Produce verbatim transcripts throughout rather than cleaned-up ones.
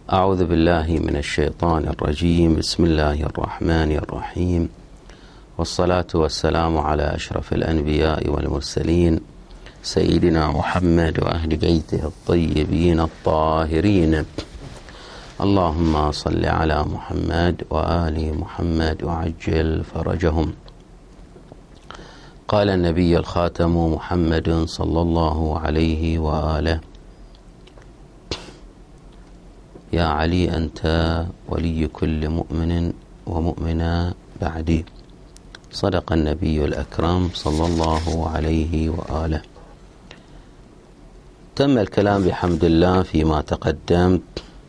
أعوذ بالله من الشيطان الرجيم. بسم الله الرحمن الرحيم، والصلاة والسلام على أشرف الأنبياء والمرسلين سيدنا محمد وأهل بيته الطيبين الطاهرين. اللهم صل على محمد وآل محمد وعجل فرجهم. قال النبي الخاتم محمد صلى الله عليه وآله: يا علي أنت ولي كل مؤمن ومؤمنة بعدي. صدق النبي الأكرم صلى الله عليه وآله. تم الكلام بحمد الله فيما تقدم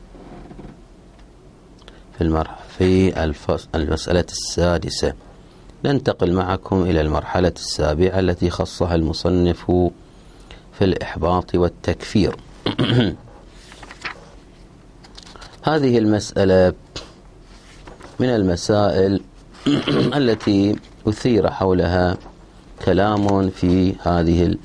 في المرحلة في المسألة السادسة. ننتقل معكم إلى المرحلة السابعة التي خصها المصنف في الإحباط والتكفير. هذه المسألة من المسائل التي أثير حولها كلام في هذه ال...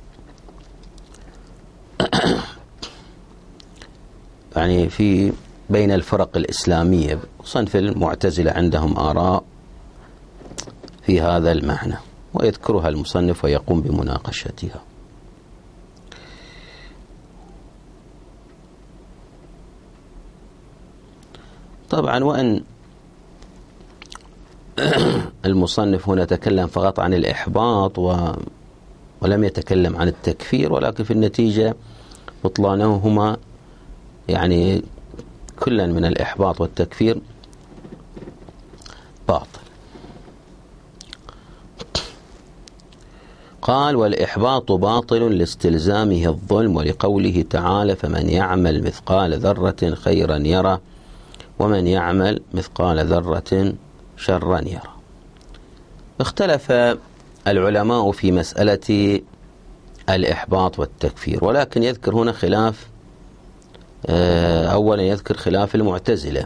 يعني في بين الفرق الإسلامية. صنف المعتزلة عندهم آراء في هذا المعنى، ويذكرها المصنف ويقوم بمناقشتها. طبعا وأن المصنف هنا تكلم فقط عن الإحباط و... ولم يتكلم عن التكفير، ولكن في النتيجة بطلانهما يعني كلا من الإحباط والتكفير باطل. قال: والإحباط باطل لاستلزامه الظلم، ولقوله تعالى: فمن يعمل مثقال ذرة خيرا يره ومن يعمل مثقال ذرة شرا يره. اختلف العلماء في مسألة الإحباط والتكفير، ولكن يذكر هنا خلاف. أولا يذكر خلاف المعتزلة.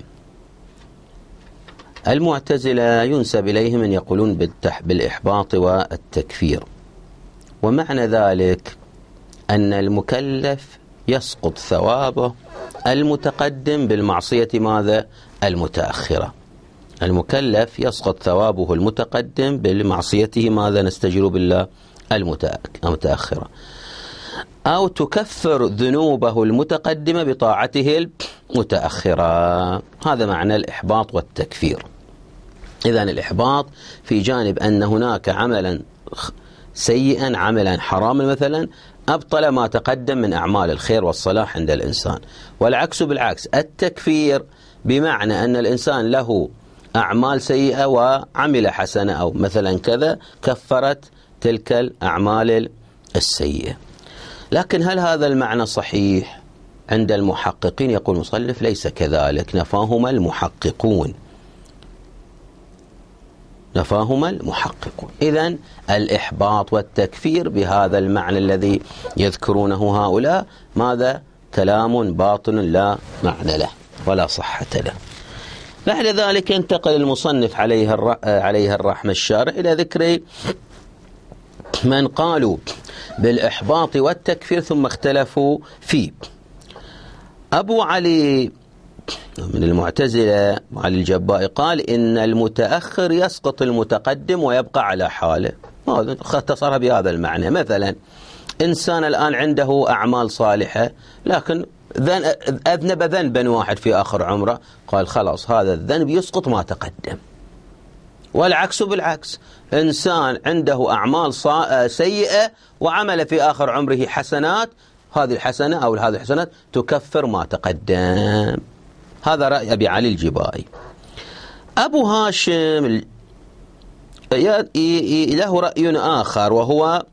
المعتزلة ينسب إليهم أن يقولون بالإحباط والتكفير، ومعنى ذلك أن المكلف يسقط ثوابه المتقدم بالمعصية ماذا؟ المتأخرة. المكلف يسقط ثوابه المتقدم بالمعصيته ماذا؟ نستجير بالله المتأخرة. أو تكفر ذنوبه المتقدمة بطاعته المتأخرة. هذا معنى الإحباط والتكفير. إذن الإحباط في جانب أن هناك عملا سيئا، عملا حراما مثلا، أبطل ما تقدم من أعمال الخير والصلاح عند الإنسان. والعكس بالعكس، التكفير بمعنى أن الإنسان له أعمال سيئة وعمل حسنة، أو مثلا كذا كفرت تلك الأعمال السيئة. لكن هل هذا المعنى صحيح عند المحققين؟ يقول المصنف: ليس كذلك، نفاهما المحققون نفاهما المحققون. إذن الإحباط والتكفير بهذا المعنى الذي يذكرونه هؤلاء ماذا؟ كلام باطل لا معنى له ولا صحة له. بعد ذلك ينتقل المصنف عليه الر... عليه الرحمة الشارع إلى ذكر من قالوا بالإحباط والتكفير ثم اختلفوا فيه. أبو علي من المعتزلة علي الجبائي قال: إن المتأخر يسقط المتقدم ويبقى على حاله. اختصرها بهذا المعنى. مثلا إنسان الآن عنده أعمال صالحة، لكن أذنب ذنبا واحد في آخر عمره، قال خلاص هذا الذنب يسقط ما تقدم. والعكس بالعكس، إنسان عنده أعمال سيئة وعمل في آخر عمره حسنات، هذه الحسنة أو هذه الحسنات تكفر ما تقدم. هذا رأي أبي علي الجبائي. أبو هاشم له رأي آخر، وهو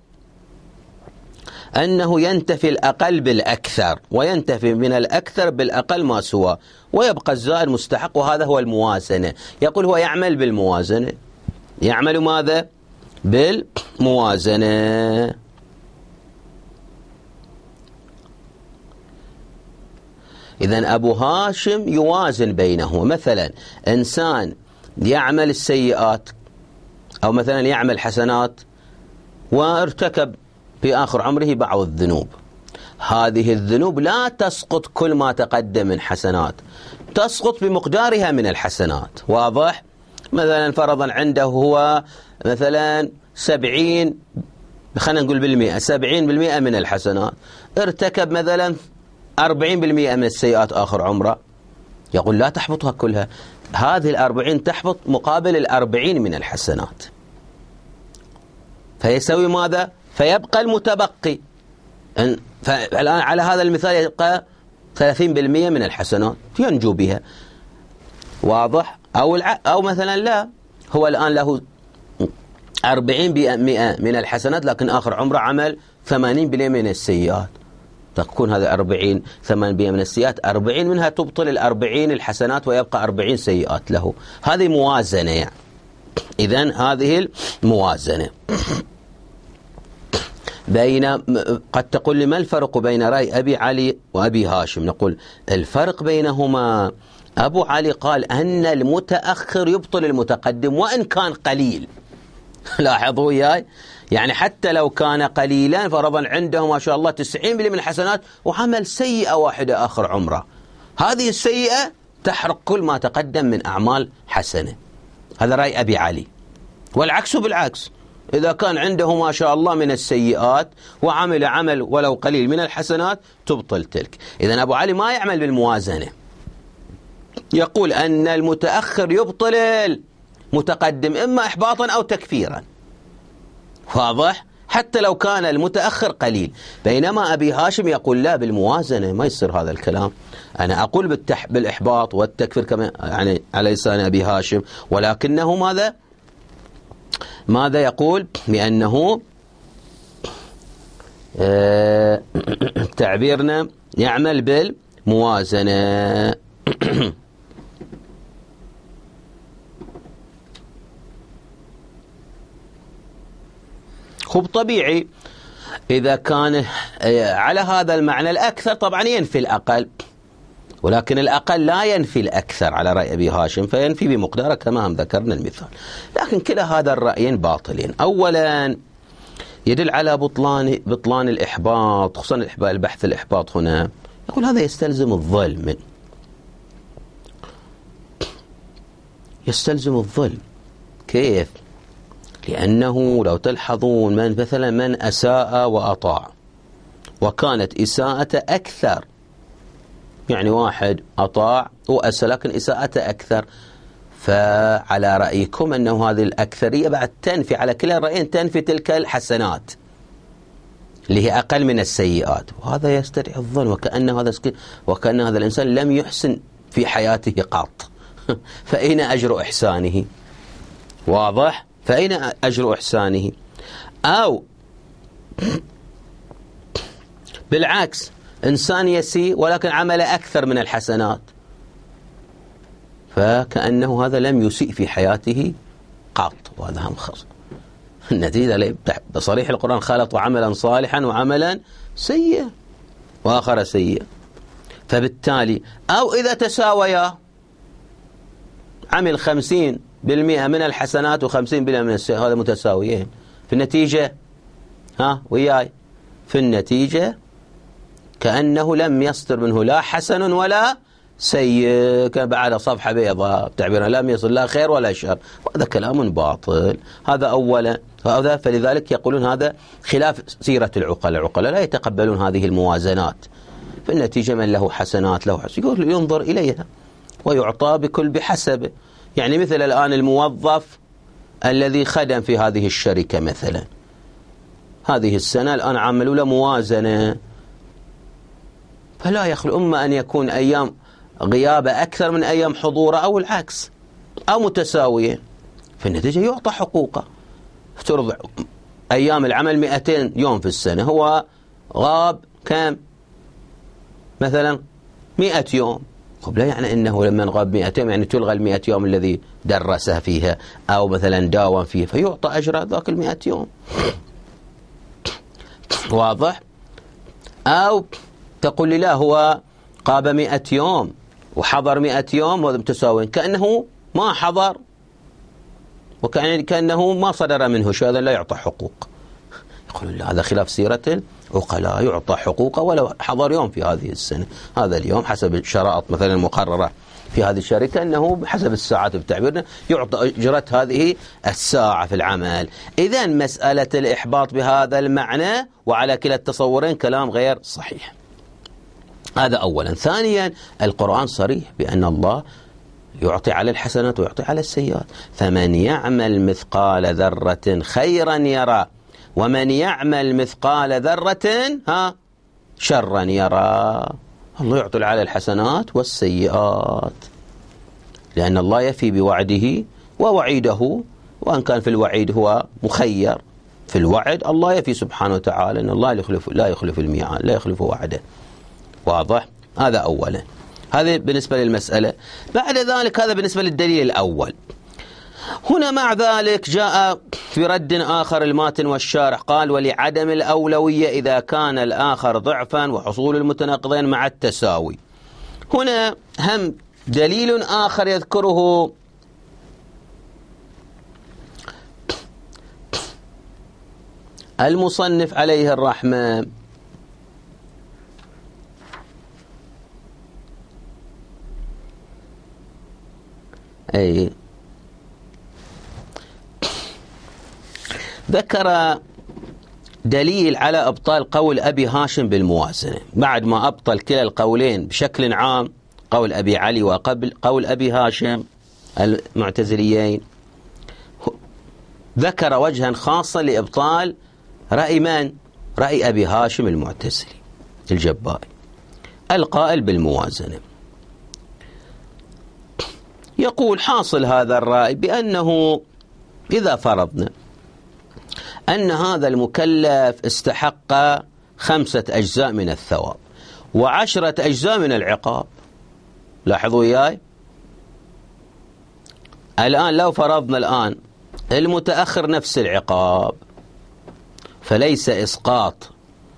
أنه ينتفي الأقل بالأكثر، وينتفي من الأكثر بالأقل ما سوى، ويبقى الزائد مستحق، وهذا هو الموازنة. يقول هو يعمل بالموازنة. يعمل ماذا؟ بالموازنة. إذن أبو هاشم يوازن بينه. مثلا إنسان يعمل السيئات أو مثلا يعمل حسنات وارتكب في آخر عمره بعض الذنوب، هذه الذنوب لا تسقط كل ما تقدم من حسنات، تسقط بمقدارها من الحسنات. واضح؟ مثلا فرضا عنده هو مثلا سبعين، خلينا نقول بالمئة، سبعين بالمئة من الحسنات، ارتكب مثلا أربعين بالمئة من السيئات آخر عمره، يقول لا تحبطها كلها، هذه الأربعين تحبط مقابل الأربعين من الحسنات، فيسوي ماذا؟ فيبقى المتبقي. فالآن على هذا المثال يبقى ثلاثين بالمئة من الحسنات ينجو بها. واضح؟ أو, الع... أو مثلا لا، هو الآن له أربعين بالمئة من الحسنات، لكن آخر عمره عمل ثمانين بالمئة من السيئات، تكون هذا أربعين ثمانين بالمئة من السيئات، أربعين منها تبطل الأربعين الحسنات ويبقى أربعين سيئات له. هذه موازنة يعني. إذن هذه الموازنة بين، قد تقول لي ما الفرق بين رأي أبي علي وأبي هاشم؟ نقول الفرق بينهما، أبو علي قال أن المتأخر يبطل المتقدم وإن كان قليل. لاحظوا وياي، يعني حتى لو كان قليلا، فرضا عنده ما شاء الله تسعين بالمئة من الحسنات وعمل سيئة واحدة آخر عمره، هذه السيئة تحرق كل ما تقدم من أعمال حسنة. هذا رأي أبي علي. والعكس بالعكس، إذا كان عنده ما شاء الله من السيئات وعمل عمل ولو قليل من الحسنات تبطل تلك. إذن أبو علي ما يعمل بالموازنة، يقول أن المتأخر يبطل المتقدم إما إحباطا أو تكفيرا. واضح؟ حتى لو كان المتأخر قليل. بينما أبي هاشم يقول لا، بالموازنة ما يصير هذا الكلام. أنا أقول بالتح... بالإحباط والتكفير كما يعني على لسان أبي هاشم، ولكنه ماذا ماذا يقول؟ بأنه آه تعبيرنا يعمل بالموازنة. خب طبيعي إذا كان على هذا المعنى الأكثر طبعا ينفي الأقل، ولكن الأقل لا ينفي الأكثر على رأي أبي هاشم، فينفي بمقداره كما هم ذكرنا المثال. لكن كلا هذا الرأيين باطلين. أولا يدل على بطلان بطلان الإحباط، خصوصا البحث الإحباط هنا، يقول هذا يستلزم الظلم، يستلزم الظلم. كيف؟ لأنه لو تلحظون من مثلا من أساء وأطاع وكانت إساءته أكثر، يعني واحد أطاع وأساء لكن إساءته أكثر، فعلى رأيكم أنه هذه الأكثرية بعد تنفي على كلا الرأيين، تنفي تلك الحسنات اللي هي أقل من السيئات، وهذا يستدعي الظن، وكأن هذا وكأن هذا الإنسان لم يحسن في حياته قط. فأين أجر إحسانه؟ واضح؟ فأين أجر إحسانه؟ أو بالعكس، إنسان يسيء ولكن عمل أكثر من الحسنات، فكأنه هذا لم يسيء في حياته قط، وهذا هم خاص. النتيجة بصريح القرآن خلطوا عملا صالحا وعملا سيئا وآخر سيئا. فبالتالي أو إذا تساويا، عمل خمسين بالمئة من الحسنات وخمسين بالمئة من السيئات، هذا متساويين في النتيجة. ها وياي، في النتيجة كأنه لم يصدر منه لا حسن ولا سيء، كان بعد صفحة بيضاء تعبيرا، لم يصل لا خير ولا شر، وهذا كلام باطل. هذا أولا. هذا فلذلك يقولون هذا خلاف سيرة العقلاء. العقلاء لا يتقبلون هذه الموازنات. في النتيجة من له حسنات له حسن يقول ينظر إليها ويعطى بكل بحسبه. يعني مثل الآن الموظف الذي خدم في هذه الشركة مثلا، هذه السنة الآن عملوا له موازنة، فلا يخلو إما أن يكون أيام غيابه أكثر من أيام حضوره أو العكس أو متساوية، في النتيجة يعطى حقوقه. افترض أيام العمل مئتين يوم في السنة، هو غاب كم؟ مثلا مئة يوم. طب لا يعني أنه لما غاب مئة يوم يعني تلغى المئة يوم الذي درسها فيها أو مثلا داوم فيها، فيعطى أجر ذاك المئة يوم. واضح؟ أو تقول لي لا، هو قاب مئة يوم وحضر مئة يوم وهذا متساوي، كأنه ما حضر وكأنه ما صدر منه شيء، هذا لا يعطى حقوق. يقول هذا خلاف سيرة العقلاء، يعطى حقوقه ولو حضر يوم في هذه السنة. هذا اليوم حسب الشرائط مثلا المقررة في هذه الشركة أنه بحسب الساعات بتعبيرنا يعطى أجرة هذه الساعة في العمل. إذن مسألة الإحباط بهذا المعنى وعلى كلا التصورين كلام غير صحيح. هذا أولا. ثانيا القرآن صريح بأن الله يعطي على الحسنات ويعطي على السيئات. فمن يعمل مثقال ذرة خيرا يرى ومن يعمل مثقال ذرة ها شرا يرى. الله يعطي على الحسنات والسيئات، لأن الله يفي بوعده ووعيده، وأن كان في الوعيد هو مخير، في الوعد الله يفي سبحانه وتعالى أن الله يخلف لا يخلف الميعاد، لا يخلف وعده. واضح؟ هذا أولا. هذا بالنسبة للمسألة. بعد ذلك هذا بالنسبة للدليل الأول. هنا مع ذلك جاء في رد آخر الماتن والشارح قال ولعدم الأولوية إذا كان الآخر ضعفا وحصول المتناقضين مع التساوي. هنا هم دليل آخر يذكره المصنف عليه الرحمة، أي ذكر دليل على أبطال قول أبي هاشم بالموازنة بعد ما أبطل كلا القولين بشكل عام، قول أبي علي وقبل قول أبي هاشم المعتزليين. ذكر وجها خاصا لإبطال رأي من؟ رأي أبي هاشم المعتزلي الجبائي القائل بالموازنة. يقول حاصل هذا الرأي بأنه إذا فرضنا أن هذا المكلف استحق خمسة أجزاء من الثواب وعشرة أجزاء من العقاب. لاحظوا إياي الآن، لو فرضنا الآن المتأخر نفس العقاب فليس إسقاط،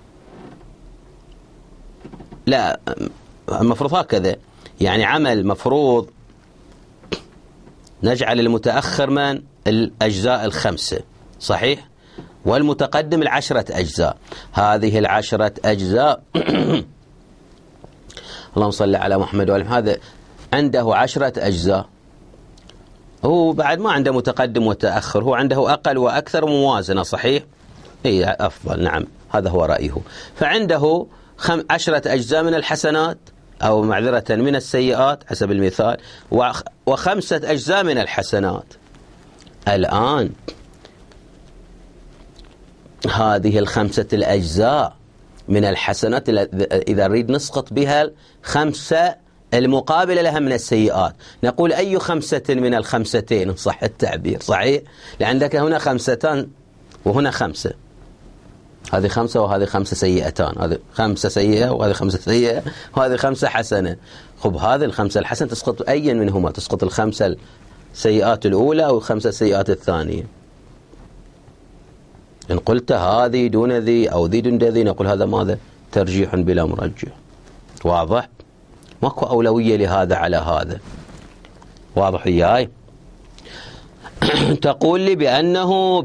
لا المفروض هكذا، يعني عمل مفروض نجعل المتأخر من الأجزاء الخمسة صحيح، والمتقدم العشرة أجزاء. هذه العشرة أجزاء اللهم صل على محمد وعلى هذا عنده عشرة أجزاء، هو بعد ما عنده متقدم وتأخر، هو عنده أقل وأكثر موازنة صحيح، هي أفضل. نعم هذا هو رأيه. فعنده خم عشرة أجزاء من الحسنات أو معذرة من السيئات حسب المثال، وخمسة أجزاء من الحسنات. الآن هذه الخمسة الأجزاء من الحسنات إذا نريد نسقط بها الخمسة المقابلة لها من السيئات، نقول أي خمسة من الخمستين صح التعبير صحيح، لأنك هنا خمستان وهنا خمسة، هذه خمسة وهذه خمسة سيئتان، هذه خمسة سيئة وهذه خمسة سيئة وهذه خمسة حسنة. خب هذه الخمسة الحسنة تسقط أي منهما؟ تسقط الخمسة السيئات الأولى أو الخمسة السيئات الثانية. إن قلت هذه دون ذي أو ذي دون ذي نقول هذا ماذا؟ ترجيح بلا مرجح. واضح؟ ماكو أولوية لهذا على هذا. واضح إياي؟ تقول لي بأنه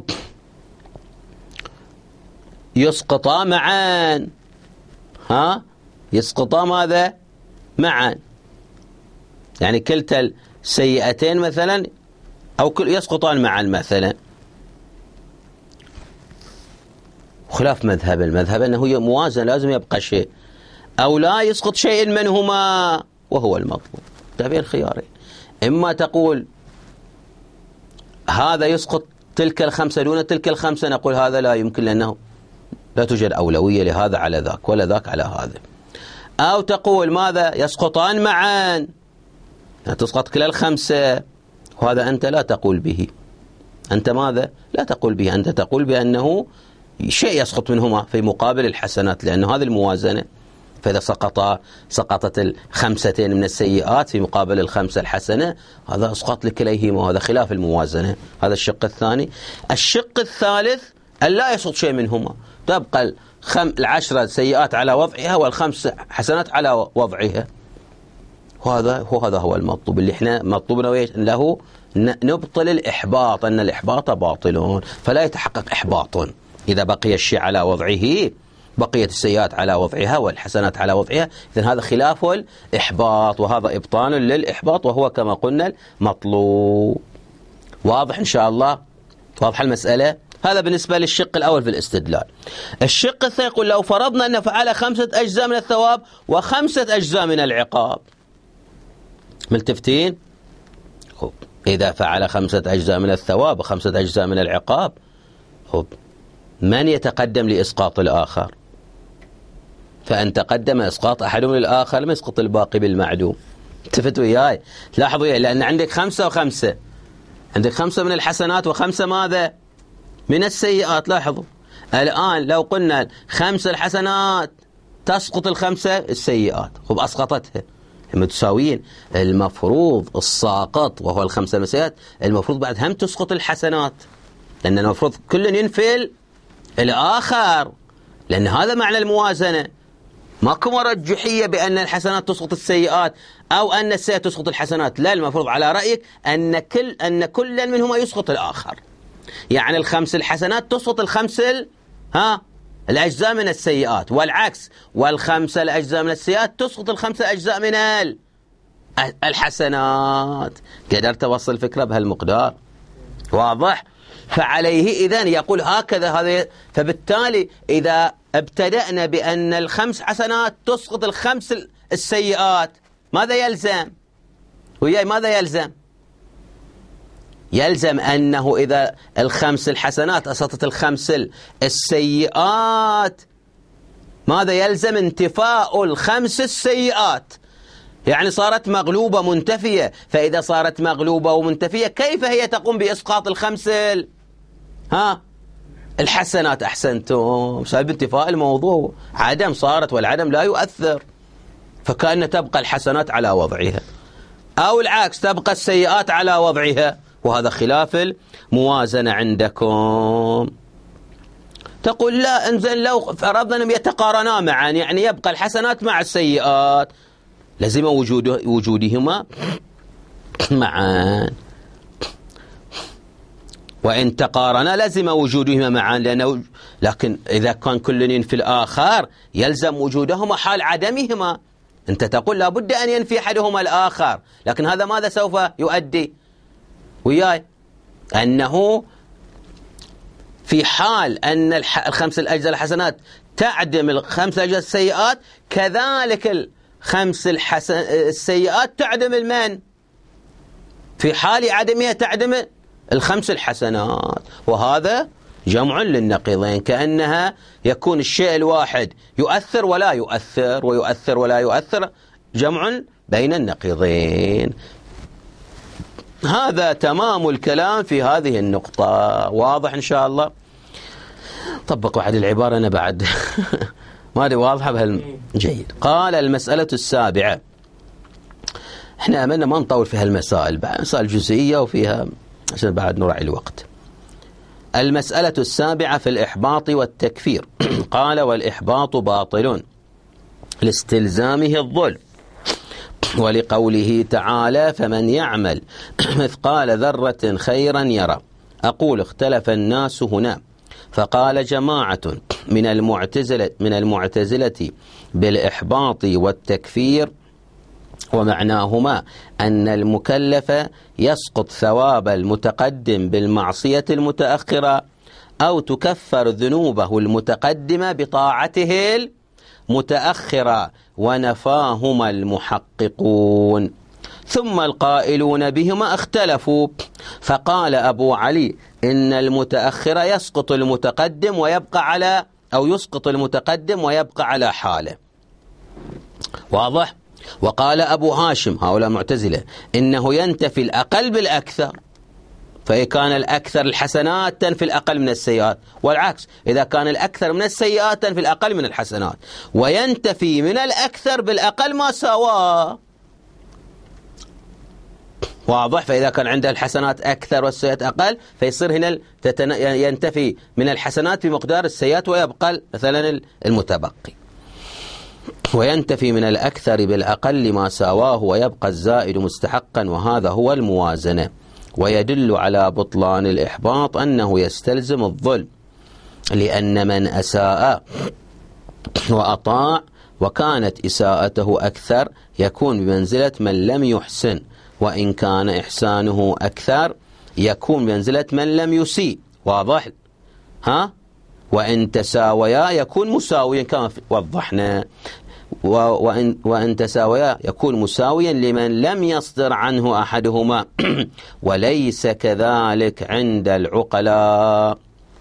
يسقطا معا، ها يسقطا ماذا؟ معا، يعني كلتا السيئتين مثلا أو كل يسقطان معا مثلا. خلاف مذهب المذهب أنه هي موازنة لازم يبقى شيء، أو لا يسقط شيء منهما وهو المطلوب. بين خيارين، إما تقول هذا يسقط تلك الخمسة دون تلك الخمسة، نقول هذا لا يمكن لأنه لا توجد أولوية لهذا على ذاك ولا ذاك على هذا. أو تقول ماذا؟ يسقطان معا، تسقط كلا الخمسة، وهذا أنت لا تقول به. أنت ماذا؟ لا تقول به، أنت تقول بأنه شيء يسقط منهما في مقابل الحسنات، لأنه هذه الموازنة. فإذا سقط سقطت الخمستين من السيئات في مقابل الخمسة الحسنة، هذا أسقط لكليهما، وهذا خلاف الموازنة. هذا الشق الثاني. الشق الثالث أن لا يسقط شيء منهما، تبقى الخم... العشرة سيئات على وضعها والخمس حسنات على وضعها. وهذا هو هذا هو المطلوب اللي احنا مطلوبنا له، نبطل الإحباط، أن الإحباط باطل فلا يتحقق إحباط. إذا بقي الشيء على وضعه بقيت السيئات على وضعها والحسنات على وضعها، إذن هذا خلاف الإحباط، وهذا إبطال للإحباط، وهو كما قلنا المطلوب. واضح إن شاء الله؟ واضح المسألة؟ هذا بالنسبة للشق الأول في الاستدلال. الشق الثاني يقول لو فرضنا أن فعل خمسة أجزاء من الثواب وخمسة أجزاء من العقاب، ملتفتين؟ إذا فعل خمسة أجزاء من الثواب وخمسة أجزاء من العقاب، من يتقدم لإسقاط الآخر؟ فأن تقدم إسقاط أحدهم للآخر لم يسقط الباقي بالمعدوم. التفتوا إياي، لاحظوا إياي، لأن عندك خمسة وخمسة، عندك خمسة من الحسنات وخمسة ماذا؟ من السيئات. لاحظوا الآن لو قلنا خمسة الحسنات تسقط الخمسة السيئات، خب أسقطتها متساويين، المفروض الساقط وهو الخمسة السيئات المفروض بعد هم تسقط الحسنات، لأن المفروض كل ينفل الآخر، لأن هذا معنى الموازنة. ماكو مرجحية بأن الحسنات تسقط السيئات أو أن السيئات تسقط الحسنات، لا، المفروض على رأيك أن كل أن كل منهما يسقط الآخر، يعني الخمس الحسنات تسقط الخمس ها الأجزاء من السيئات، والعكس، والخمسة الأجزاء من السيئات تسقط الخمسة أجزاء من الحسنات. قدرت أوصل الفكرة بهالمقدار؟ واضح؟ فعليه إذن يقول هكذا هذا. فبالتالي إذا ابتدأنا بأن الخمس حسنات تسقط الخمس السيئات، ماذا يلزم؟ وياي ماذا يلزم؟ يلزم أنه إذا الخمس الحسنات أسقطت الخمس السيئات، ماذا يلزم؟ انتفاء الخمس السيئات، يعني صارت مغلوبة منتفية. فإذا صارت مغلوبة ومنتفية كيف هي تقوم بإسقاط الخمس ها الحسنات؟ أحسنتم، سبب انتفاء الموضوع، عدم صارت، والعدم لا يؤثر، فكأن تبقى الحسنات على وضعها، أو العكس تبقى السيئات على وضعها، وهذا خلاف الموازنة عندكم. تقول لا، انزل لو فرضنا أنهم يتقارنا معا، يعني يبقى الحسنات مع السيئات، لازم وجوده وجودهما معا، وإن تقارنا لازم وجودهما معا، لأنه لكن إذا كان كل ينفي الآخر يلزم وجودهما حال عدمهما. أنت تقول لابد أن ينفي أحدهما الآخر، لكن هذا ماذا سوف يؤدي؟ وياي أنه في حال أن الخمس الأجزاء الحسنات تعدم الخمس الأجزاء السيئات، كذلك الخمس الحسن السيئات تعدم المن، في حال عدمها تعدم الخمس الحسنات، وهذا جمع للنقيضين، كأنها يكون الشيء الواحد يؤثر ولا يؤثر ويؤثر ولا يؤثر، جمع بين النقيضين. هذا تمام الكلام في هذه النقطة. واضح إن شاء الله؟ طبق واحد العبارة أنا بعد ما أدري واضحة بهال جيد. قال المسألة السابعة، احنا أملنا ما نطول في هالمسائل، بعد مسائل جزئية وفيها عشان بعد نراعي الوقت. المسألة السابعة في الإحباط والتكفير. قال والإحباط باطل لاستلزامه الظلم، ولقوله تعالى فمن يعمل مثقال ذرة خيرا يرى. أقول اختلف الناس هنا، فقال جماعة من المعتزلة من المعتزلة بالإحباط والتكفير، ومعناهما أن المكلف يسقط ثواب المتقدم بالمعصية المتأخرة، أو تكفر ذنوبه المتقدمة بطاعته المتأخرة، ونفاهما المحققون. ثم القائلون بهما اختلفوا، فقال أبو علي إن المتأخر يسقط المتقدم ويبقى على أو يسقط المتقدم ويبقى على حاله. واضح؟ وقال أبو هاشم، هؤلاء معتزلة، إنه ينتفي الأقل بالأكثر، فإذا كان الأكثر الحسنات تنفي الأقل من السيئات، والعكس إذا كان الأكثر من السيئات تنفي الأقل من الحسنات، وينتفي من الأكثر بالأقل ما سواه. واضح؟ فإذا كان عنده الحسنات أكثر والسيئات أقل، فيصير هنا ينتفي من الحسنات بمقدار السيئات ويبقى مثلا المتبقي، وينتفي من الأكثر بالأقل ما سواه ويبقى الزائد مستحقا، وهذا هو الموازنة. ويدل على بطلان الإحباط أنه يستلزم الظلم، لأن من أساء وأطاع وكانت إساءته أكثر يكون بمنزلة من لم يحسن، وإن كان إحسانه أكثر يكون بمنزلة من لم يسيء. واضح؟ ها؟ وإن تساويا يكون مساويا كما وضحنا، وإن, وإن تساويا يكون مساويا لمن لم يصدر عنه أحدهما وليس كذلك عند العقلاء.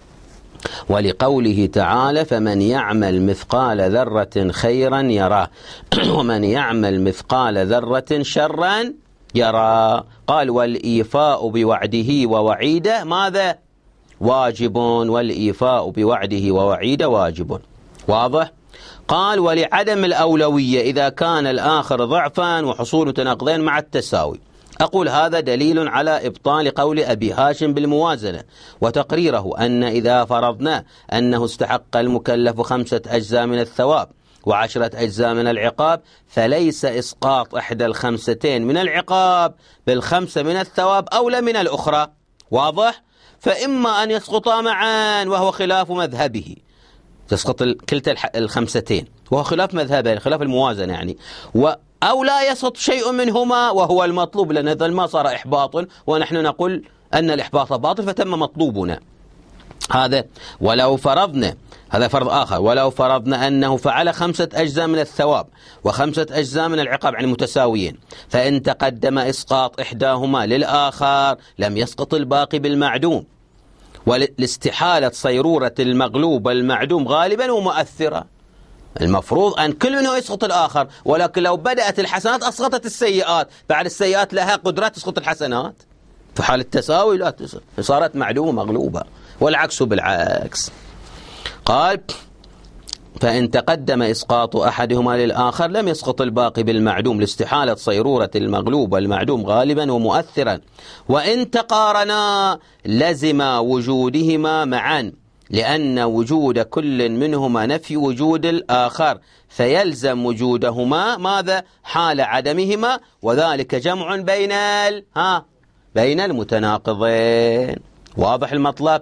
ولقوله تعالى فمن يعمل مثقال ذرة خيرا يراه ومن يعمل مثقال ذرة شرا يرى. قال والإيفاء بوعده ووعيده ماذا؟ واجب، والإيفاء بوعده ووعيده واجب. واضح؟ قال ولعدم الأولوية إذا كان الآخر ضعفا وحصول تناقضين مع التساوي. أقول هذا دليل على إبطال قول أبي هاشم بالموازنة، وتقريره أن إذا فرضنا أنه استحق المكلف خمسة أجزاء من الثواب وعشرة أجزاء من العقاب فليس إسقاط إحدى الخمستين من العقاب بالخمسة من الثواب أولى من الأخرى. واضح؟ فإما أن يسقطا معا وهو خلاف مذهبه، تسقط كلتا الخمستين وهو خلاف مذهبه، خلاف الموازنة يعني، و أو لا يسقط شيء منهما وهو المطلوب، لأن هذا ما صار إحباط ونحن نقول أن الإحباط باطل فتم مطلوبنا. هذا ولو فرضنا، هذا فرض آخر، ولو فرضنا أنه فعل خمسة أجزاء من الثواب وخمسة أجزاء من العقاب يعني متساويين، فإن تقدم إسقاط إحداهما للآخر لم يسقط الباقي بالمعدوم، ولاستحالة صيرورة المغلوب والمعدوم غالبا ومؤثرة. المفروض أن كل منه يسقط الآخر، ولكن لو بدأت الحسنات أسقطت السيئات، بعد السيئات لها قدرات تسقط الحسنات، في حال التساوي لا تسقط، صارت معدومة مغلوبة، والعكس بالعكس. قال فإن تقدم إسقاط أحدهما للآخر لم يسقط الباقي بالمعدوم لاستحالة صيرورة المغلوب والمعدوم غالبا ومؤثرا، وإن تقارنا لزم وجودهما معا، لأن وجود كل منهما نفي وجود الآخر، فيلزم وجودهما ماذا؟ حال عدمهما، وذلك جمع بين ال... ها بين المتناقضين. واضح المطلب؟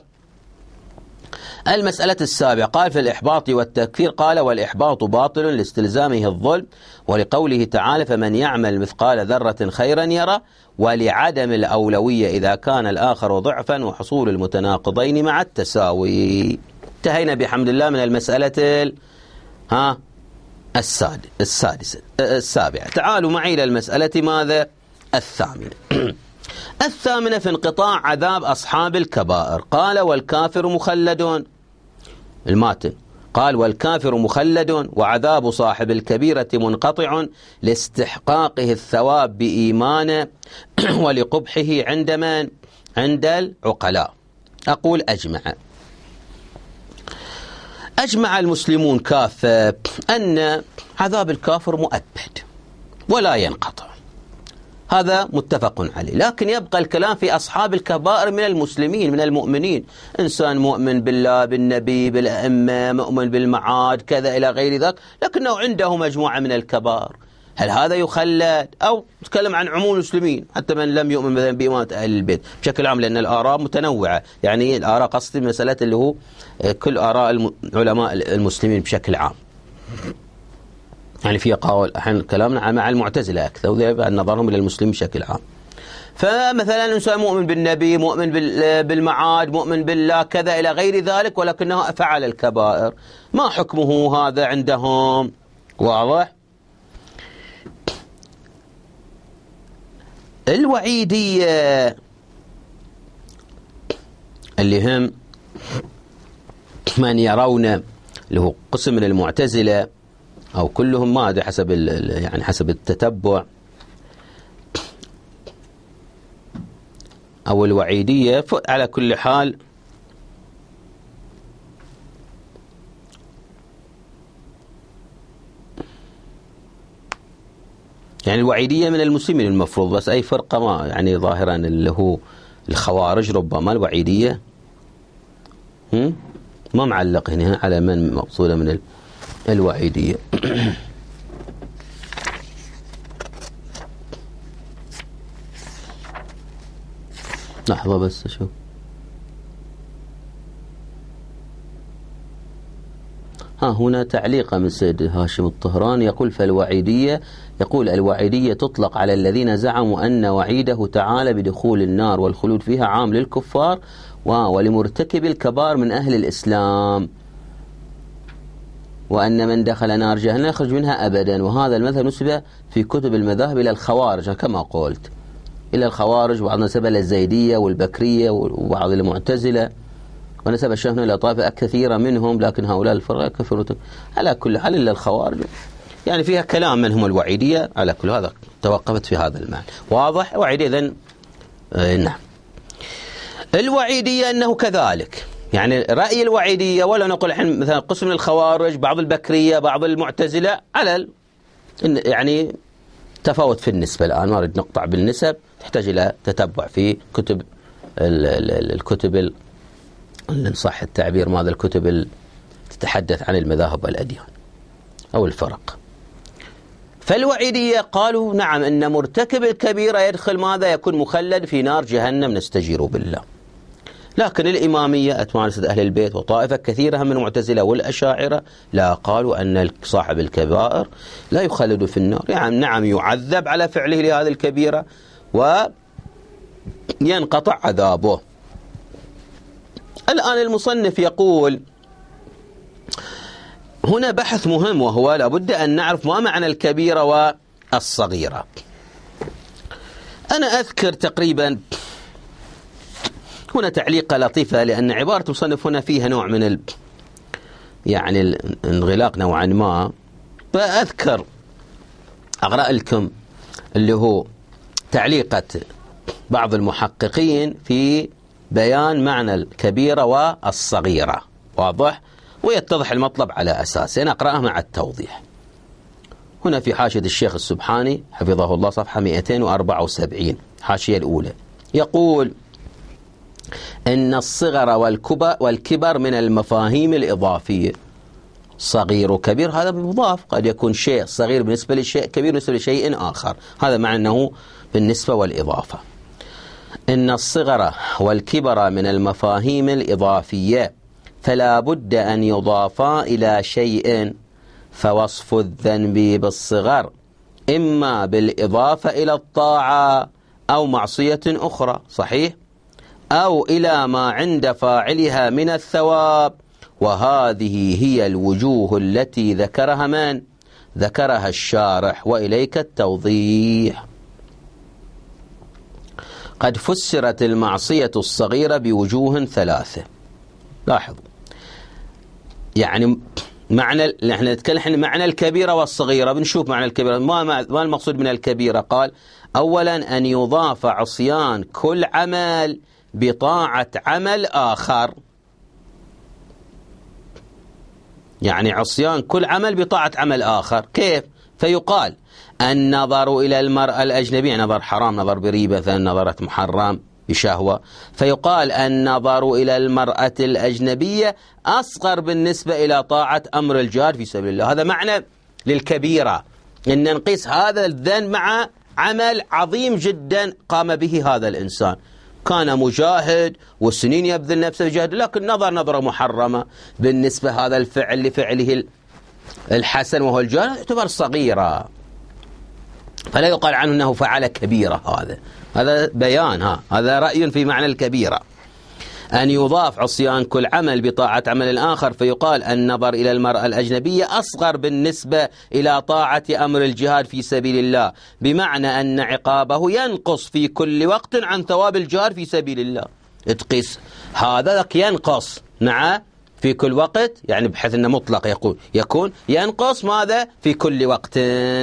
المسألة السابعة قال في الإحباط والتكفير، قال والإحباط باطل لاستلزامه الظلم، ولقوله تعالى فمن يعمل مثقال ذرة خيرا يرى، ولعدم الأولوية إذا كان الآخر ضعفا وحصول المتناقضين مع التساوي. انتهينا بحمد الله من المسألة ال... ها السادس السادسة السابعة. تعالوا معي إلى المسألة ماذا؟ الثامنة. الثامنة في انقطاع عذاب أصحاب الكبائر. قال والكافر مخلد، الماتن قال والكافر مخلد وعذاب صاحب الكبيرة منقطع لاستحقاقه الثواب بإيمانه ولقبحه عند من؟ عند العقلاء. أقول أجمع أجمع المسلمون كافة أن عذاب الكافر مؤبد ولا ينقطع، هذا متفق عليه. لكن يبقى الكلام في أصحاب الكبائر من المسلمين من المؤمنين، إنسان مؤمن بالله بالنبي بالأئمة مؤمن بالمعاد كذا إلى غير ذلك، لكنه عنده مجموعة من الكبائر، هل هذا يخلد؟ أو تكلم عن عموم المسلمين حتى من لم يؤمن مثلا بإمامة أهل البيت بشكل عام، لأن الآراء متنوعة، يعني الآراء قصدي مسألة اللي هو كل آراء علماء المسلمين بشكل عام، يعني في قول أحيانا كلامنا مع المعتزلة أكثر وذهب نظرهم إلى المسلمين بشكل عام. فمثلا إنسان مؤمن بالنبي مؤمن بالمعاد مؤمن بالله كذا إلى غير ذلك، ولكنه فعل الكبائر، ما حكمه هذا عندهم؟ واضح؟ الوعيدية اللي هم من يرون اللي هو قسم من المعتزلة أو كلهم، ما أدري حسب يعني حسب التتبع، أو الوعيدية على كل حال. يعني الوعيدية من المسلمين المفروض، بس أي فرقة ما يعني ظاهرا اللي هو الخوارج ربما الوعيدية هم؟ ما معلق هنا على من مقصودة من الوعيدية. لحظة بس أشوف. ها هنا تعليق من سيد هاشم الطهراني يقول فالوعيدية يقول الوعيدية تطلق على الذين زعموا أن وعيده تعالى بدخول النار والخلود فيها عام للكفار ولمرتكب الكبائر من أهل الإسلام، وأن من دخل نار جهنم لا يخرج منها أبدا. وهذا المذهب نسب في كتب المذاهب إلى الخوارج كما قلت، إلى الخوارج، وبعض نسب إلى الزيدية والبكرية وبعض المعتزلة، ونسب الشيخنا إلى طائفة كثيرة منهم، لكن هؤلاء الفرق كفروا على كل حال إلا الخوارج. يعني فيها كلام منهم الوعيدية على كل هذا توقفت في هذا المعنى. واضح؟ وعيدية إذن آه نعم. الوعيدية أنه كذلك، يعني رأي الوعيدية ولا نقول الحين مثلا قسم من الخوارج، بعض البكرية، بعض المعتزلة، على ال... يعني تفاوت في النسبة. الآن ما أريد نقطع بالنسب، تحتاج إلى تتبع في كتب ال... ال... الكتب ال... إن صح التعبير ماذا الكتب ال... تتحدث عن المذاهب والأديان أو الفرق. فالوعيدية قالوا نعم أن مرتكب الكبيرة يدخل ماذا يكون مخلد في نار جهنم نستجير بالله. لكن الإمامية أتوانسة أهل البيت وطائفة كثيرة من المعتزلة والأشاعرة لا، قالوا أن صاحب الكبائر لا يخلد في النار، يعني نعم يعذب على فعله لهذه الكبيرة وينقطع عذابه. الآن المصنف يقول هنا بحث مهم، وهو لابد أن نعرف ما معنى الكبيرة والصغيرة. أنا أذكر تقريبا هنا تعليقة لطيفة، لأن عبارة المصنف هنا فيها نوع من ال... يعني الانغلاق نوعا ما، فأذكر أقرأ لكم اللي هو تعليقة بعض المحققين في بيان معنى الكبيرة والصغيرة. واضح؟ ويتضح المطلب على أساس أنا أقرأها مع التوضيح. هنا في حاشية الشيخ السبحاني حفظه الله صفحة مئتين وأربعة وسبعين حاشية الأولى يقول إن الصغر والكبر من المفاهيم الإضافية. صغير وكبير هذا مضاف، قد يكون شيء صغير بالنسبة لشيء كبير بالنسبة لشيء آخر، هذا معنى أنه بالنسبة والإضافة. إن الصغر والكبر من المفاهيم الإضافية فلا بد أن يضافا إلى شيء، فوصف الذنب بالصغر إما بالإضافة إلى الطاعة أو معصية أخرى، صحيح، أو إلى ما عند فاعلها من الثواب، وهذه هي الوجوه التي ذكرها من؟ ذكرها الشارح، وإليك التوضيح. قد فسرت المعصية الصغيرة بوجوه ثلاثة. لاحظوا، يعني معنى نحن نتكلم عن معنى الكبيرة والصغيرة، بنشوف معنى الكبيرة ما ما المقصود من الكبيرة. قال أولا أن يضاف عصيان كل عمل بطاعة عمل آخر، يعني عصيان كل عمل بطاعة عمل آخر. كيف؟ فيقال النظر إلى المرأة الأجنبية نظر حرام، نظر بريبة، مثلا نظرت محرم بشهوة، فيقال النظر إلى المرأة الأجنبية أصغر بالنسبة إلى طاعة أمر الجهاد في سبيل الله. هذا معنى للكبيرة، إن نقيس هذا الذنب مع عمل عظيم جدا قام به هذا الإنسان، كان مجاهد والسنين يبذل نفسه جهد، لكن نظر نظرة محرمة بالنسبة هذا الفعل لفعله الحسن وهو الجهاد يعتبر صغيرة، فلا يقال عنه أنه فعل كبيرة. هذا هذا بيان، ها هذا رأي في معنى الكبيرة. أن يضاف عصيان كل عمل بطاعة عمل الآخر، فيقال النظر إلى المرأة الأجنبية أصغر بالنسبة إلى طاعة أمر الجهاد في سبيل الله، بمعنى أن عقابه ينقص في كل وقت عن ثواب الجهاد في سبيل الله. تقيس هذا ذاك ينقص مع في كل وقت، يعني بحيث أنه مطلق يقول يكون ينقص ماذا في كل وقت.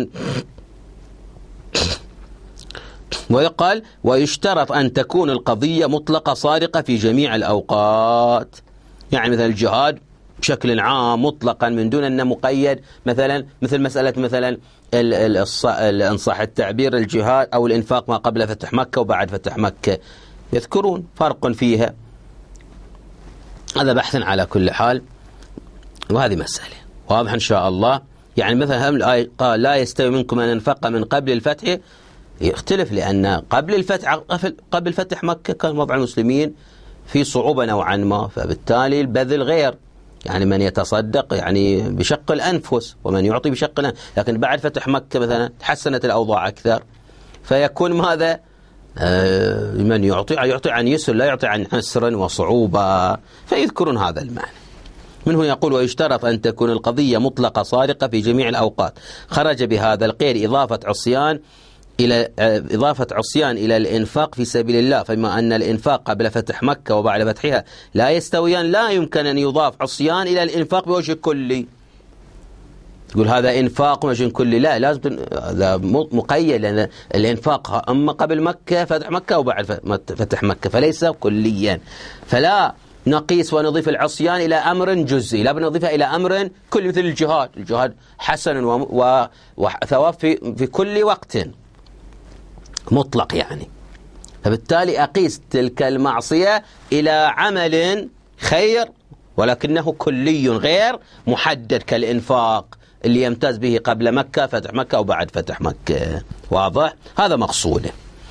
ويقال ويشترط أن تكون القضية مطلقة صادقة في جميع الأوقات، يعني مثلا الجهاد بشكل عام مطلقا من دون أن مقيد، مثلا مثل مسألة مثلا إن صح التعبير الجهاد أو الإنفاق ما قبل فتح مكة وبعد فتح مكة، يذكرون فرق فيها. هذا بحث على كل حال، وهذه مسألة واضح إن شاء الله. يعني مثلا هم الآية قال لا يستوي منكم من أنفق من قبل الفتح، يختلف، لأن قبل الفتح قبل فتح مكة كان وضع المسلمين في صعوبة نوعا ما، فبالتالي البذل غير. يعني من يتصدق يعني بشق الأنفس، ومن يعطي بشق الأنفس، لكن بعد فتح مكة مثلا تحسنت الأوضاع أكثر، فيكون ماذا؟ آه من يعطي يعطي عن يسر، لا يعطي عن عسر وصعوبة، فيذكرون هذا المعنى. منه يقول: ويشترط أن تكون القضية مطلقة صادقة في جميع الأوقات. خرج بهذا القيد إضافة عصيان إلى إضافة عصيان إلى الإنفاق في سبيل الله، فبما أن الإنفاق قبل فتح مكة وبعد فتحها لا يستويان، لا يمكن أن يضاف عصيان إلى الإنفاق بوجه كلي. تقول هذا إنفاق وجه كلي، لا، لازم هذا مقيد، لأن الإنفاق أما قبل مكة فتح مكة وبعد فتح مكة، فليس كليا. فلا نقيس ونضيف العصيان إلى أمر جزئي، لا بنضيفها إلى أمر كلي، مثل الجهاد. الجهاد حسن وثواب في في كل وقت مطلق يعني. فبالتالي أقيس تلك المعصية إلى عمل خير ولكنه كلي غير محدد كالإنفاق اللي يمتاز به قبل مكة فتح مكة وبعد فتح مكة. واضح؟ هذا مقصوده.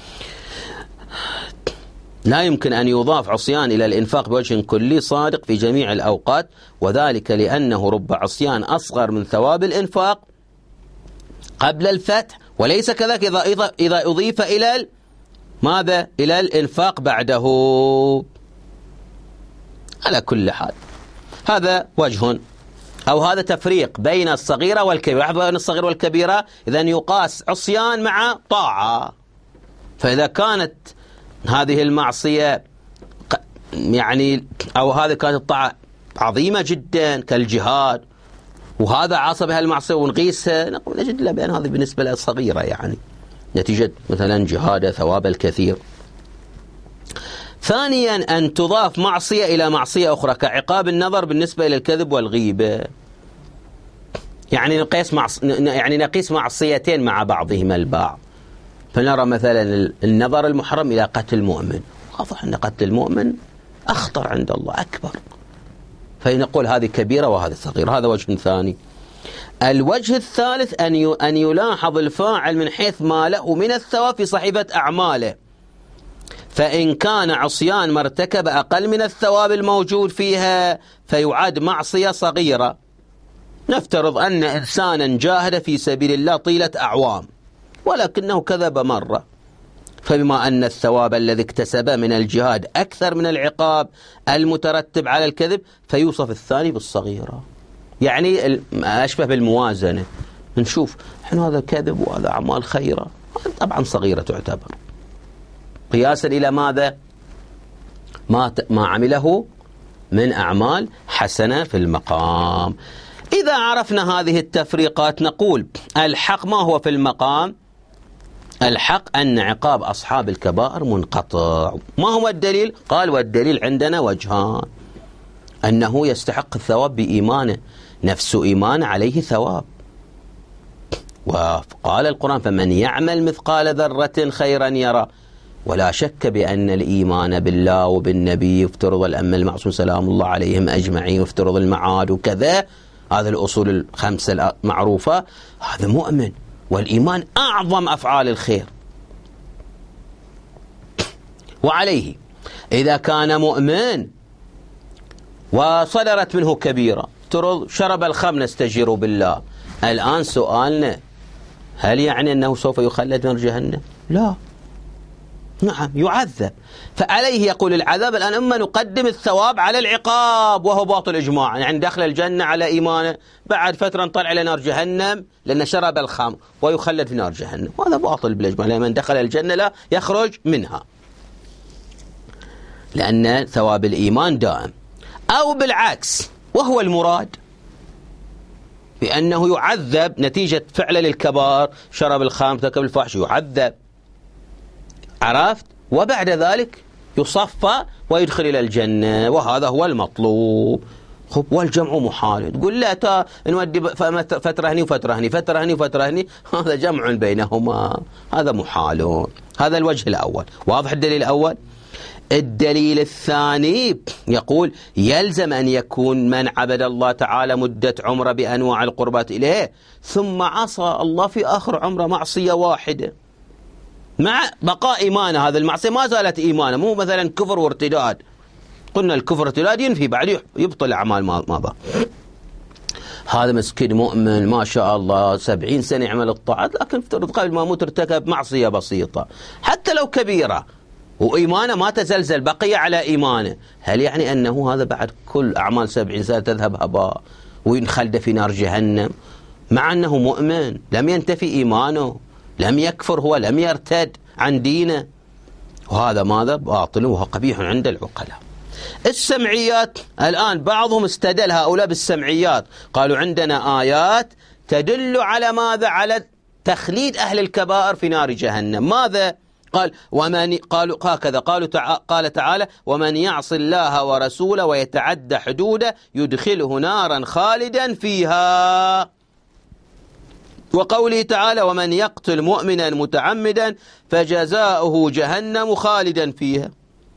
لا يمكن أن يضاف عصيان إلى الإنفاق بوجه كلي صادق في جميع الأوقات، وذلك لأنه رب عصيان أصغر من ثواب الإنفاق قبل الفتح، وليس كذلك إذا إذا أضيف إلى ماذا؟ إلى الإنفاق بعده. على كل حال هذا وجه، أو هذا تفريق بين الصغيرة والكبيرة. بين الصغيرة والكبيرة إذن يقاس عصيان مع طاعة. فإذا كانت هذه المعصية يعني أو هذه كانت الطاعة عظيمة جدا كالجهاد، وهذا عاصى بها المعصية ونقيسها، نقول نجد له بأن هذه بالنسبة لها صغيرة يعني نتيجة مثلا جهاد ثواب الكثير. ثانيا أن تضاف معصية إلى معصية أخرى كعقاب النظر بالنسبة إلى الكذب والغيبة. يعني نقيس معص... يعني نقيس معصيتين مع بعضهما البعض. فنرى مثلا النظر المحرم إلى قتل مؤمن، واضح أن قتل المؤمن أخطر عند الله أكبر، فنقول هذه كبيرة وهذه صغيرة. هذا وجه ثاني. الوجه الثالث أن أن يلاحظ الفاعل من حيث ما له من الثواب في صحيفة أعماله، فإن كان عصيان ما ارتكب أقل من الثواب الموجود فيها فيعد معصية صغيرة. نفترض أن إنسانا جاهد في سبيل الله طيلة أعوام ولكنه كذب مرة، فبما أن الثواب الذي اكتسبه من الجهاد أكثر من العقاب المترتب على الكذب فيوصف الثاني بالصغيرة. يعني أشبه بالموازنة، نشوف إحنا هذا كذب وهذا أعمال خيرة، طبعا صغيرة تعتبر قياسا إلى ماذا؟ ما ما عمله من أعمال حسنة في المقام. إذا عرفنا هذه التفريقات نقول الحق ما هو في المقام؟ الحق أن عقاب أصحاب الكبائر منقطع. ما هو الدليل؟ قال: والدليل عندنا وجهان، أنه يستحق الثواب بإيمانه، نفس إيمان عليه ثواب. وقال القرآن: فمن يعمل مثقال ذرة خيرا يرى. ولا شك بأن الإيمان بالله وبالنبي يفترض الأمة المعصوم سلام الله عليهم أجمعين، يفترض المعاد وكذا، هذه الأصول الخمسة المعروفة، هذا مؤمن. والإيمان أعظم أفعال الخير. وعليه إذا كان مؤمن وصدرت منه كبيرة، افترض شرب الخمر نستجير بالله، الآن سؤالنا هل يعني أنه سوف يخلد من جهنم؟ لا، نعم يعذب. فعليه يقول العذاب الآن إما نقدم الثواب على العقاب، وهو باطل إجماعا، يعني دخل الجنة على إيمانه، بعد فترة نطلع إلى نار جهنم لأن شرب الخمر ويخلد في نار جهنم، وهذا باطل بالإجماع، لأن من دخل الجنة لا يخرج منها، لأن ثواب الإيمان دائم. أو بالعكس وهو المراد، بأنه يعذب نتيجة فعل للكبار، شرب الخمر ارتكب الفحش يعذب، عرفت؟ وبعد ذلك يصفى ويدخل إلى الجنة، وهذا هو المطلوب. خب والجمع محال، تقول لا تا نودي فترة هني وفترة هني، فترة هني وفترة هني، هذا جمع بينهما، هذا محال. هذا الوجه الأول. واضح الدليل الأول؟ الدليل الثاني يقول يلزم أن يكون من عبد الله تعالى مدة عمره بأنواع القربات إليه ثم عصى الله في آخر عمره معصية واحدة، مع بقاء إيمانه، هذا المعصية ما زالت إيمانه، مو مثلا كفر وارتداد، قلنا الكفر ارتداد ينفي بعد يبطل أعمال ماذا. هذا مسكين مؤمن ما شاء الله سبعين سنة يعمل الطاعات، لكن افترض قبل ما موت ارتكب معصية بسيطة حتى لو كبيرة وإيمانه ما تزلزل بقي على إيمانه، هل يعني أنه هذا بعد كل أعمال سبعين سنة تذهب هباء وينخلد في نار جهنم مع أنه مؤمن لم ينتفي إيمانه، لم يكفر، هو لم يرتد عن دينه؟ وهذا ماذا؟ باطل وهو قبيح عند العقلاء. السمعيات الآن بعضهم استدل هؤلاء بالسمعيات، قالوا عندنا آيات تدل على ماذا؟ على تخليد أهل الكبائر في نار جهنم. ماذا؟ قال ومن قالوا هكذا، قالوا تع... قال تعالى ومن يعص الله ورسوله ويتعدى حدوده يدخله نارا خالدا فيها. وقوله تعالى ومن يقتل مؤمنا متعمدا فجزاؤه جهنم خالدا فيها.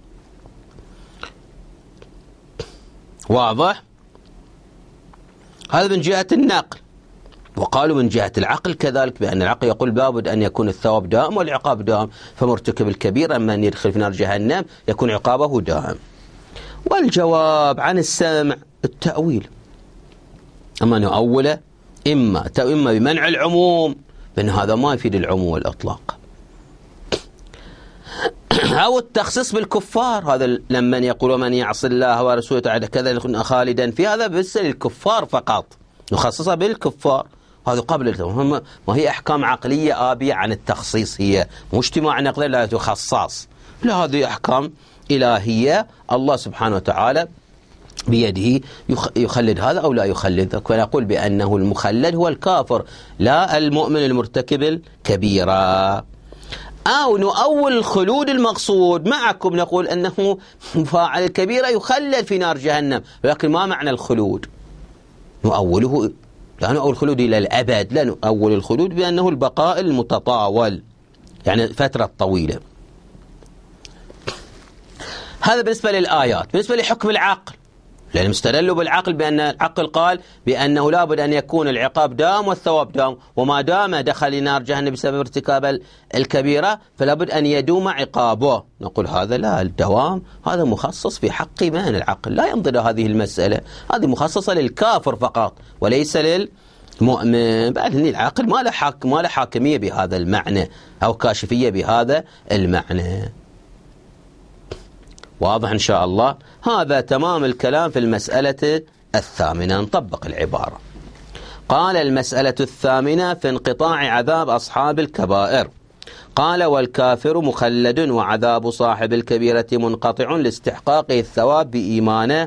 واضح؟ هذا من جهة النقل. وقالوا من جهة العقل كذلك، بأن العقل يقول لابد أن يكون الثواب دائم والعقاب دائم، فمرتكب الكبير أما أن يدخل في نار جهنم يكون عقابه دائم. والجواب عن السمع التأويل، أما نؤوله إما إما بمنع العموم، بأن هذا ما يفيد العموم والإطلاق، أو التخصيص بالكفار. هذا لما يقول من يعص الله ورسوله تعالى كذا خالدا في، هذا بس للكفار فقط، نخصصها بالكفار. هذا قبل ما هي أحكام عقلية آبية عن التخصيص، هي مجتمع نقدر لا تخصص، لا هذه أحكام إلهية الله سبحانه وتعالى بيده يخلد هذا أو لا يخلد ذاك. فنقول بأنه المخلد هو الكافر لا المؤمن المرتكب الكبيرة. أو نؤول الخلود المقصود معكم، نقول أنه فاعل الكبيرة يخلد في نار جهنم، ولكن ما معنى الخلود؟ نؤوله لا نؤول الخلود إلى الأبد، لا نؤول الخلود بأنه البقاء المتطاول يعني فترة طويلة. هذا بالنسبة للآيات. بالنسبة لحكم العقل، لأن استدلوا بالعقل بأن العقل قال بأنه لابد أن يكون العقاب دام والثواب دام، وما دام دخل نار جهنم بسبب ارتكاب الكبيرة فلابد أن يدوم عقابه. نقول هذا لا، الدوام هذا مخصص في حق من العقل، لا ينظر هذه المسألة، هذه مخصصة للكافر فقط وليس للمؤمن. بعد العقل ما له حاكم ما له حاكمية بهذا المعنى أو كاشفية بهذا المعنى. واضح إن شاء الله؟ هذا تمام الكلام في المسألة الثامنة. نطبق العبارة. قال المسألة الثامنة في انقطاع عذاب أصحاب الكبائر. قال والكافر مخلد وعذاب صاحب الكبيرة منقطع لاستحقاقه الثواب بإيمانه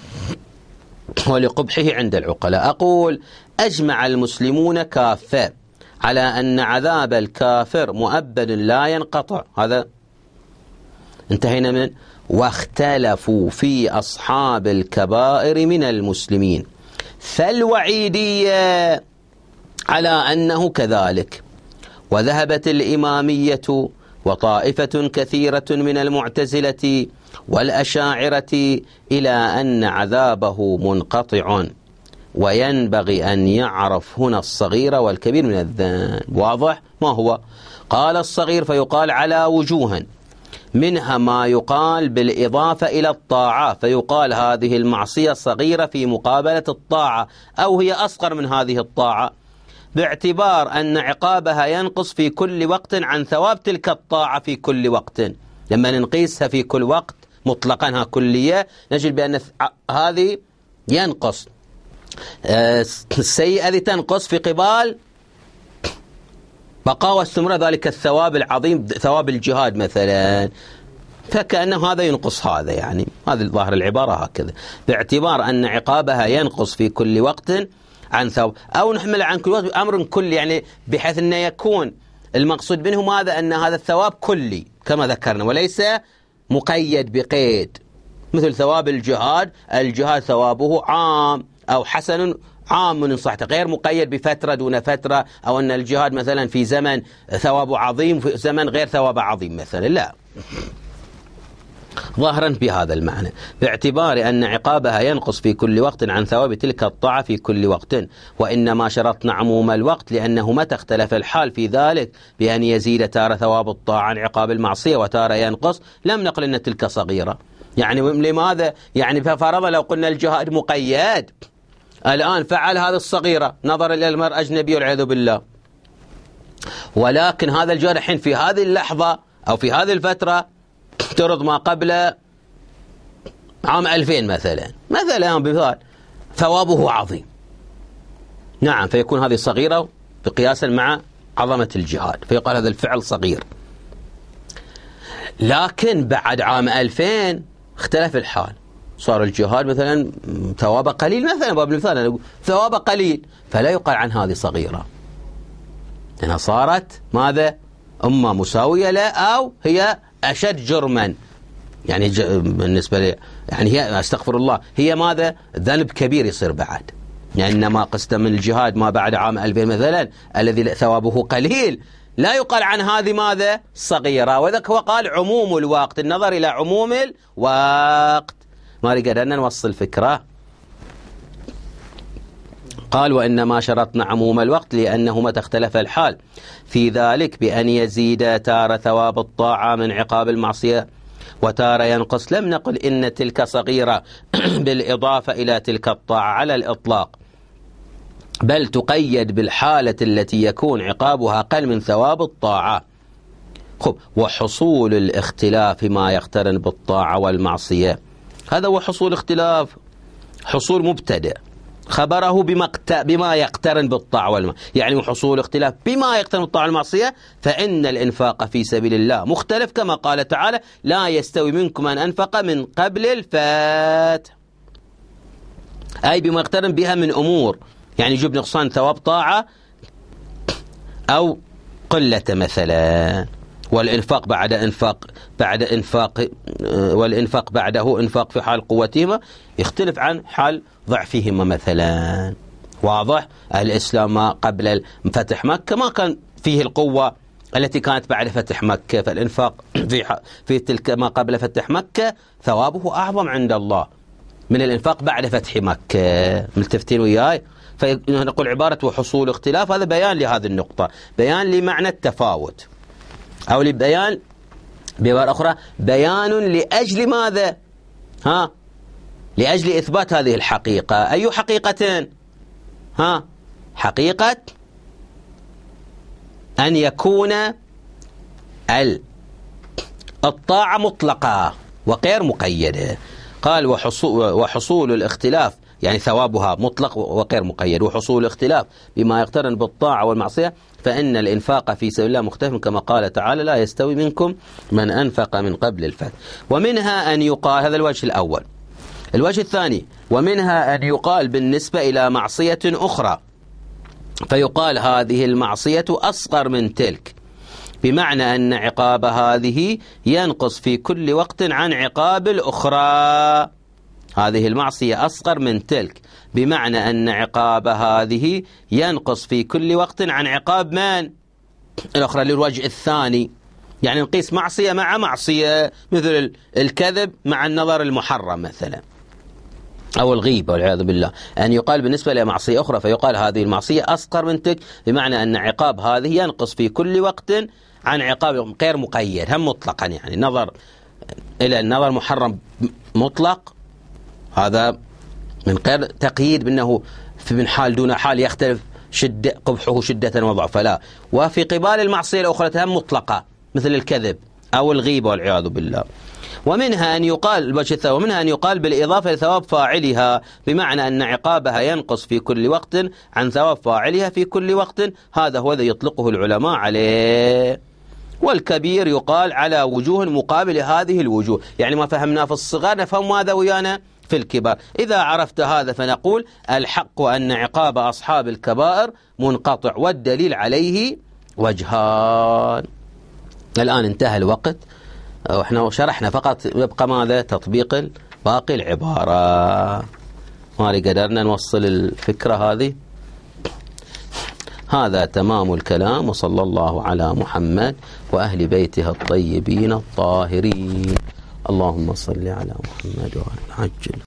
ولقبحه عند العقلاء. أقول أجمع المسلمون كافة على أن عذاب الكافر مؤبد لا ينقطع. هذا انتهينا من واختلفوا في أصحاب الكبائر من المسلمين فالوعيدية على أنه كذلك. وذهبت الإمامية وطائفة كثيرة من المعتزلة والأشاعرة إلى أن عذابه منقطع، وينبغي أن يعرف هنا الصغير والكبير من الذنب. واضح؟ ما هو؟ قال الصغير فيقال على وجوه، منها ما يقال بالإضافة إلى الطاعة، فيقال هذه المعصية صغيرة في مقابلة الطاعة أو هي أصغر من هذه الطاعة، باعتبار أن عقابها ينقص في كل وقت عن ثواب تلك الطاعة في كل وقت. لما ننقيسها في كل وقت مطلقا كلية نجد بأن هذه ينقص، السيئة هذه تنقص في قبال بقاء واستمرار ذلك الثواب العظيم، ثواب الجهاد مثلا، فكأنه هذا ينقص هذا. يعني هذا ظاهر العبارة هكذا، باعتبار أن عقابها ينقص في كل وقت عن ثواب، أو نحمل عن كل وقت أمر كلي، يعني بحيث أنه يكون المقصود منه ماذا؟ أن هذا الثواب كلي كما ذكرنا وليس مقيد بقيد، مثل ثواب الجهاد، الجهاد ثوابه عام أو حسن عام من صحته، غير مقيد بفترة دون فترة، أو أن الجهاد مثلا في زمن ثوابه عظيم في زمن غير ثوابه عظيم مثلا، لا، ظاهرا بهذا المعنى، باعتبار أن عقابها ينقص في كل وقت عن ثواب تلك الطاعة في كل وقت. وإنما شرطنا عموم الوقت لأنه متى اختلف الحال في ذلك بأن يزيد تارة ثواب الطاعة عن عقاب المعصية وتارة ينقص، لم نقل أن تلك صغيرة، يعني لماذا؟ يعني ففرضا لو قلنا الجهاد مقيد، الآن فعل هذه الصغيرة نظر إلى المرأة أجنبية والعياذ بالله، ولكن هذا الجهاد الحين في هذه اللحظة أو في هذه الفترة ترض ما قبل عام ألفين مثلا مثلا بمثال، ثوابه عظيم. نعم، فيكون هذه صغيرة بقياسا مع عظمة الجهاد، فيقال هذا الفعل صغير. لكن بعد عام ألفين اختلف الحال، صار الجهاد مثلا ثوابه قليل مثلا، باب المثال ثوابه قليل، فلا يقال عن هذه صغيرة، لأنها صارت ماذا؟ أمة مساوية لا، أو هي أشد جرما، يعني بالنسبة لي يعني هي استغفر الله هي ماذا؟ ذنب كبير يصير بعد، يعني إنما قسط من الجهاد ما بعد عام ألفين مثلا الذي ثوابه قليل، لا يقال عن هذه ماذا؟ صغيرة. وذلك هو قال عموم الوقت، النظر إلى عموم الوقت. ما قدرنا نوصل الفكرة. قال وإنما شرطنا عموم الوقت لأنه متى اختلف الحال في ذلك بأن يزيد تارة ثواب الطاعة من عقاب المعصية وتارة ينقص، لم نقل إن تلك صغيرة بالإضافة إلى تلك الطاعة على الإطلاق، بل تقيد بالحالة التي يكون عقابها أقل من ثواب الطاعة. خب، وحصول الاختلاف ما يقترن بالطاعة والمعصية، هذا هو حصول اختلاف، حصول مبتدأ خبره بما بما يقترن بالطاعة والمعصية، يعني حصول اختلاف بما يقترن بالطاعة والمعصية، فإن الإنفاق في سبيل الله مختلف كما قال تعالى لا يستوي منكم من أنفق من قبل الفتح، أي بما يقترن بها من أمور، يعني يجب نقصان ثواب طاعة أو قلة مثلا، والإنفاق بعد إنفاق بعد إنفاق والإنفاق بعده إنفاق في حال قوتهما يختلف عن حال ضعفهما مثلا. واضح؟ الإسلام ما قبل فتح مكة ما كان فيه القوة التي كانت بعد فتح مكة، فالإنفاق في في تلك ما قبل فتح مكة ثوابه أعظم عند الله من الإنفاق بعد فتح مكة. ملتفتين وياي؟ فنقول عبارة وحصول اختلاف هذا بيان لهذه النقطة، بيان لمعنى التفاوت، أو لبيان بعبارة أخرى بيان لأجل ماذا؟ ها؟ لأجل إثبات هذه الحقيقة. أي حقيقة؟ ها؟ حقيقة أن يكون الطاعة مطلقة وغير مقيدة. قال وحصول, وحصول الاختلاف يعني ثوابها مطلق وغير مقيد، وحصول الاختلاف بما يقترن بالطاعة والمعصية، فإن الإنفاق في سبيل الله مختلف كما قال تعالى لا يستوي منكم من أنفق من قبل الفتح. ومنها أن يقال، هذا الوجه الأول. الوجه الثاني ومنها أن يقال بالنسبة إلى معصية أخرى فيقال هذه المعصية أصغر من تلك، بمعنى أن عقاب هذه ينقص في كل وقت عن عقاب الأخرى. هذه المعصية أصغر من تلك بمعنى أن عقاب هذه ينقص في كل وقت عن عقاب من؟ الأخرى. للوجه الثاني يعني نقيس معصية مع معصية، مثل الكذب مع النظر المحرم مثلا، أو الغيبة والعياذ بالله. أن يقال بالنسبة لمعصية أخرى فيقال هذه المعصية أصغر من تلك بمعنى أن عقاب هذه ينقص في كل وقت عن عقاب غير مقيد، هم مطلقا، يعني نظر إلى النظر محرم مطلق، هذا من غير تقييد بأنه في من حال دون حال يختلف شدة قبحه شدة وضعفا، لا. وفي قبال المعصية الأخرى هم مطلقة مثل الكذب أو الغيبة والعياذ بالله. ومنها أن يقال الوجه الثاني ومنها أن يقال بالإضافة لثواب فاعلها، بمعنى أن عقابها ينقص في كل وقت عن ثواب فاعلها في كل وقت، هذا هو الذي يطلقه العلماء عليه. والكبير يقال على وجوه مقابل هذه الوجوه، يعني ما فهمنا في الصغار نفهم ماذا ويانا في الكبار. إذا عرفت هذا فنقول الحق أن عقاب أصحاب الكبائر منقطع، والدليل عليه وجهان. الآن انتهى الوقت، وإحنا شرحنا فقط، يبقى ماذا؟ تطبيق باقي العبارة. ما قدرنا نوصل الفكرة هذه. هذا تمام الكلام، وصلى الله على محمد وأهل بيته الطيبين الطاهرين. اللهم صل على محمد وعلى عجل